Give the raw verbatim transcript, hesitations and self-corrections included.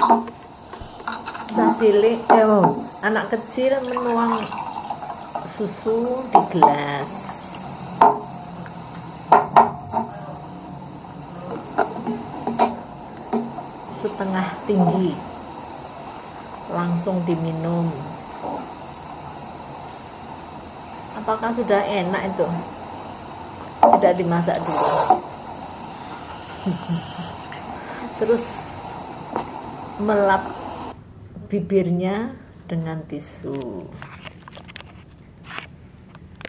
Cah cilik, eh, oh, anak kecil menuang susu di gelas. Setengah tinggi, langsung diminum. Apakah sudah enak itu? Tidak dimasak dulu. Terus melap bibirnya dengan tisu.